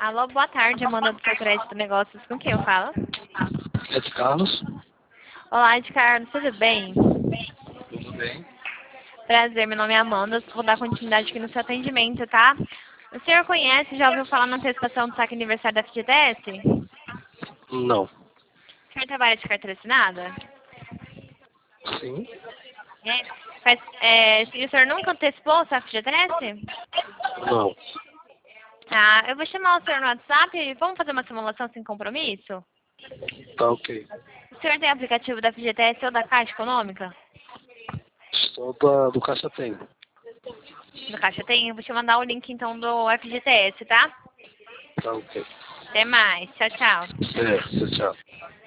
Alô, boa tarde, Amanda do seu crédito negócios. Com quem eu falo? É de Carlos? Olá, Ed Carlos, tudo bem? Tudo bem? Prazer, meu nome é Amanda. Vou dar continuidade aqui no seu atendimento, tá? O senhor conhece, já ouviu falar na antecipação do saque aniversário da FGTS? Não. O senhor trabalha de carteira assinada? Sim? E o senhor nunca antecipou o saque FGTS? Não. Ah, eu vou chamar o senhor no WhatsApp e vamos fazer uma simulação sem compromisso? Tá ok. O senhor tem aplicativo da FGTS ou da Caixa Econômica? Estou do Caixa Tem. No Caixa tem? Eu vou te mandar o link então do FGTS, tá? Tá ok. Até mais. Tchau, tchau. É, tchau.